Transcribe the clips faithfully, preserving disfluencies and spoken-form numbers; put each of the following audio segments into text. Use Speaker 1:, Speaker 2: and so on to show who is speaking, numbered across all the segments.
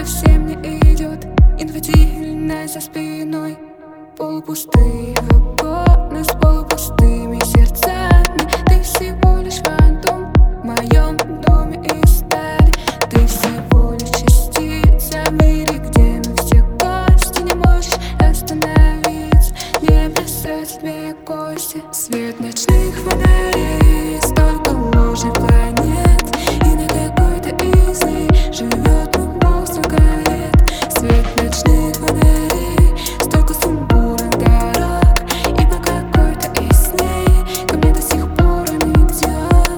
Speaker 1: совсем не идет. Инфантильная за спиной, полупустые вагоны с полупустыми сердцами. Ты всего лишь фантом в моем доме из стали. Ты всего лишь частица в мире, где мы все гости. Не можешь остановиться, не бросать тебе кости. Свет ночных фонарей, столько ложных планет, и на какой-то из них живет любовь столько лет. Свет ночных фонарей, столько сумбурных дорог, и по какой-то из них ко мне до сих пор он идет.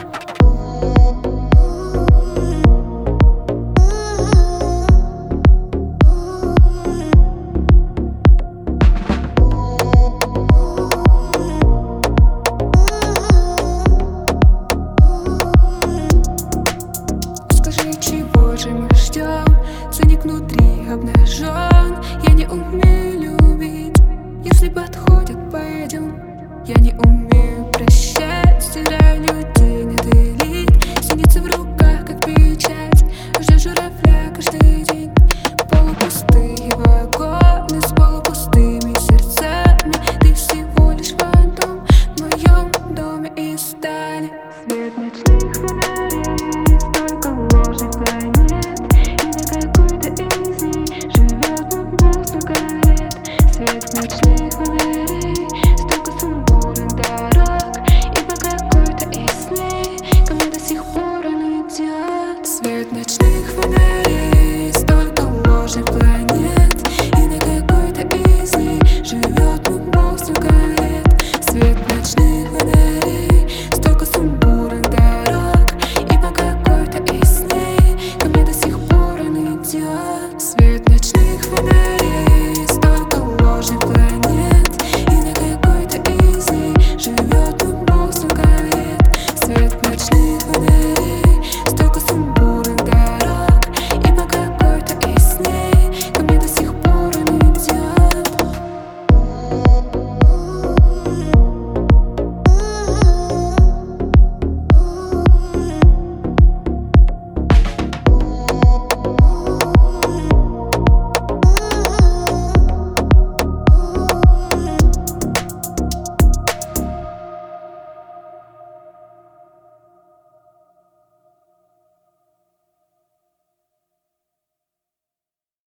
Speaker 1: Скажи, чего же мы ждем? Циник внутри обнажен. Я не умею любить, если подходит, пойдем. Я не умею прощать, стираю людей, не делить. Синицы в руках, как печать, ждет журавля каждый день. Полупустые вагоны с полупустыми сердцами. Ты всего лишь фантом в моем доме из стали. Свет ночных фонарей, столько ложных планет, и на какой-то из них живет любовь столько лет. Свет ночных фонарей, столько сумбурных дорог, и по какой-то из них ко мне до сих пор он идет. Свет ночных фонарей.